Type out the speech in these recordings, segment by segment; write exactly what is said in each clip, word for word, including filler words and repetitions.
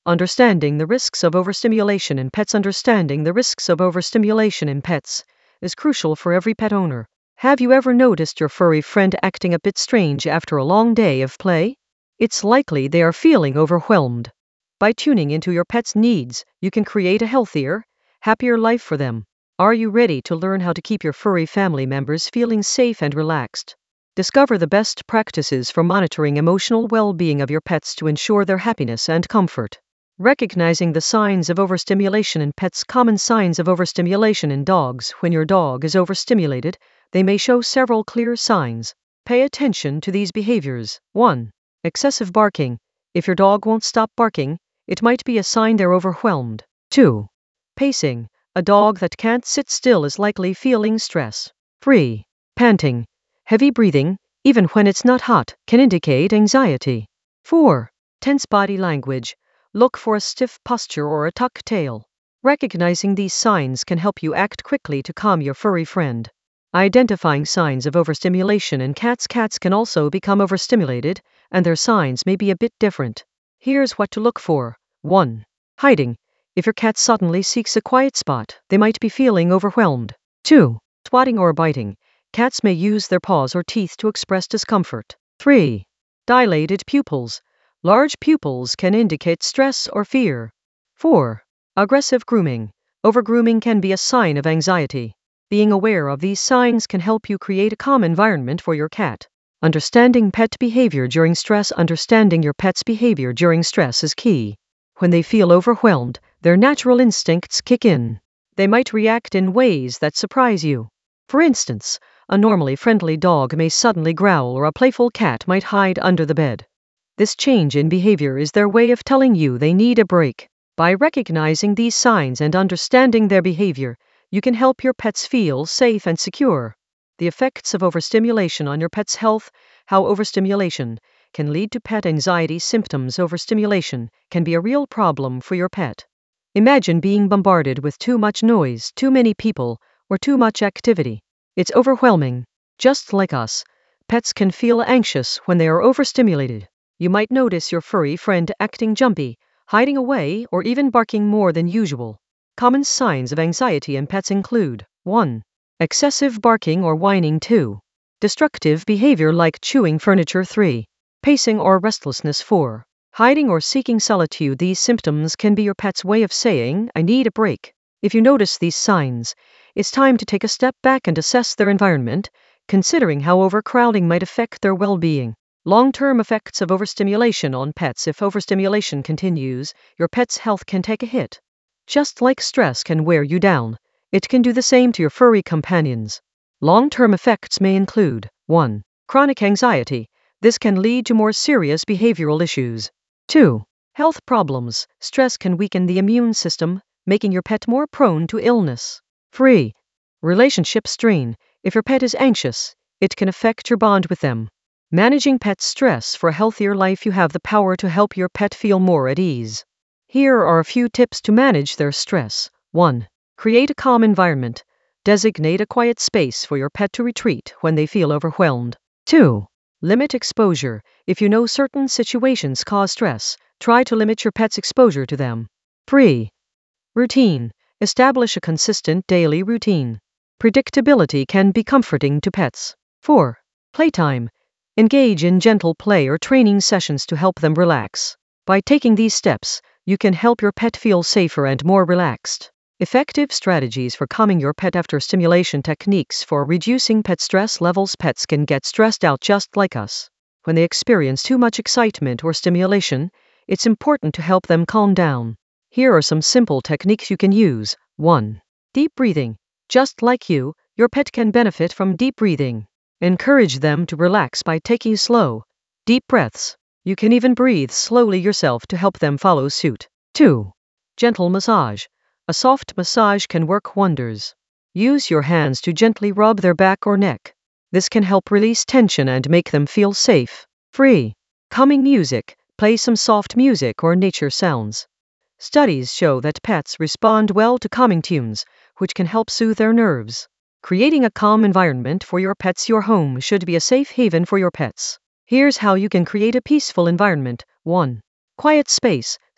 Understanding the risks of overstimulation in pets. Understanding the risks of overstimulation in pets is crucial for every pet owner. Have you ever noticed your furry friend acting a bit strange after a long day of play? It's likely they are feeling overwhelmed. By tuning into your pet's needs, you can create a healthier, happier life for them. Are you ready to learn how to keep your furry family members feeling safe and relaxed? Discover the best practices for monitoring emotional well-being of your pets to ensure their happiness and comfort. Recognizing the signs of overstimulation in pets. Common signs of overstimulation in dogs. When your dog is overstimulated, they may show several clear signs. Pay attention to these behaviors. one. Excessive barking. If your dog won't stop barking, it might be a sign they're overwhelmed. two. Pacing. A dog that can't sit still is likely feeling stress. three. Panting. Heavy breathing, even when it's not hot, can indicate anxiety. four. Tense body language. Look for a stiff posture or a tucked tail. Recognizing these signs can help you act quickly to calm your furry friend. Identifying signs of overstimulation in cats. Cats can also become overstimulated, and their signs may be a bit different. Here's what to look for. one. Hiding. If your cat suddenly seeks a quiet spot, they might be feeling overwhelmed. two. Swatting or biting. Cats may use their paws or teeth to express discomfort. three. Dilated pupils. Large pupils can indicate stress or fear. four. Aggressive grooming. Overgrooming can be a sign of anxiety. Being aware of these signs can help you create a calm environment for your cat. Understanding pet behavior during stress. Understanding your pet's behavior during stress is key. When they feel overwhelmed, their natural instincts kick in. They might react in ways that surprise you. For instance, a normally friendly dog may suddenly growl, or a playful cat might hide under the bed. This change in behavior is their way of telling you they need a break. By recognizing these signs and understanding their behavior, you can help your pets feel safe and secure. The effects of overstimulation on your pet's health. How overstimulation can lead to pet anxiety symptoms. Overstimulation can be a real problem for your pet. Imagine being bombarded with too much noise, too many people, or too much activity. It's overwhelming. Just like us, pets can feel anxious when they are overstimulated. You might notice your furry friend acting jumpy, hiding away, or even barking more than usual. Common signs of anxiety in pets include one. Excessive barking or whining. two. Destructive behavior like chewing furniture. three. Pacing or restlessness. four. Hiding or seeking solitude. These symptoms can be your pet's way of saying, "I need a break." If you notice these signs, it's time to take a step back and assess their environment, considering how overcrowding might affect their well-being. Long-term effects of overstimulation on pets. If overstimulation continues, your pet's health can take a hit. Just like stress can wear you down, it can do the same to your furry companions. Long-term effects may include one. Chronic anxiety. This can lead to more serious behavioral issues. two. Health problems. Stress can weaken the immune system, making your pet more prone to illness. three. Relationship strain. If your pet is anxious, it can affect your bond with them. Managing pet stress. For a healthier life, you have the power to help your pet feel more at ease. Here are a few tips to manage their stress. one. Create a calm environment. Designate a quiet space for your pet to retreat when they feel overwhelmed. two. Limit exposure. If you know certain situations cause stress, try to limit your pet's exposure to them. three. Routine. Establish a consistent daily routine. Predictability can be comforting to pets. four. Playtime. Engage in gentle play or training sessions to help them relax. By taking these steps, you can help your pet feel safer and more relaxed. Effective strategies for calming your pet after stimulation. Techniques for reducing pet stress levels. Pets can get stressed out just like us. When they experience too much excitement or stimulation, it's important to help them calm down. Here are some simple techniques you can use. one. Deep breathing. Just like you, your pet can benefit from deep breathing. Encourage them to relax by taking slow, deep breaths. You can even breathe slowly yourself to help them follow suit. two. Gentle massage. A soft massage can work wonders. Use your hands to gently rub their back or neck. This can help release tension and make them feel safe. three. Calming music. Play some soft music or nature sounds. Studies show that pets respond well to calming tunes, which can help soothe their nerves. Creating a calm environment for your pets. Your home should be a safe haven for your pets. Here's how you can create a peaceful environment. one. Quiet space.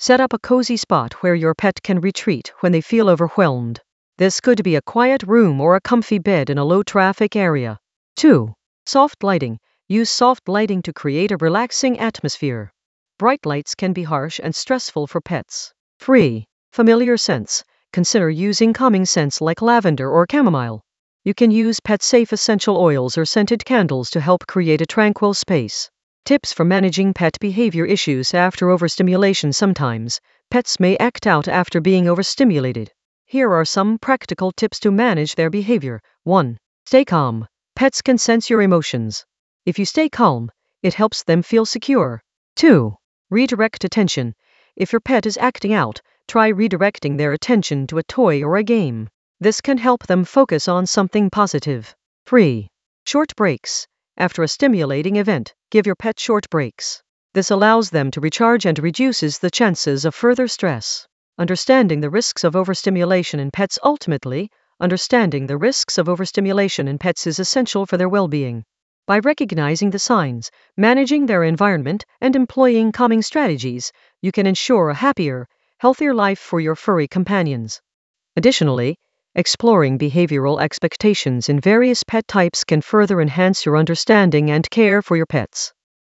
Set up a cozy spot where your pet can retreat when they feel overwhelmed. This could be a quiet room or a comfy bed in a low-traffic area. two. Soft lighting. Use soft lighting to create a relaxing atmosphere. Bright lights can be harsh and stressful for pets. three. Familiar scents. Consider using calming scents like lavender or chamomile. You can use pet-safe essential oils or scented candles to help create a tranquil space. Tips for managing pet behavior issues after overstimulation. Sometimes, pets may act out after being overstimulated. Here are some practical tips to manage their behavior. one. Stay calm. Pets can sense your emotions. If you stay calm, it helps them feel secure. two. Redirect attention. If your pet is acting out, try redirecting their attention to a toy or a game. This can help them focus on something positive. three. Short breaks. After a stimulating event, give your pet short breaks. This allows them to recharge and reduces the chances of further stress. Understanding the risks of overstimulation in pets. Ultimately, understanding the risks of overstimulation in pets is essential for their well-being. By recognizing the signs, managing their environment, and employing calming strategies, you can ensure a happier, healthier life for your furry companions. Additionally, exploring behavioral expectations in various pet types can further enhance your understanding and care for your pets.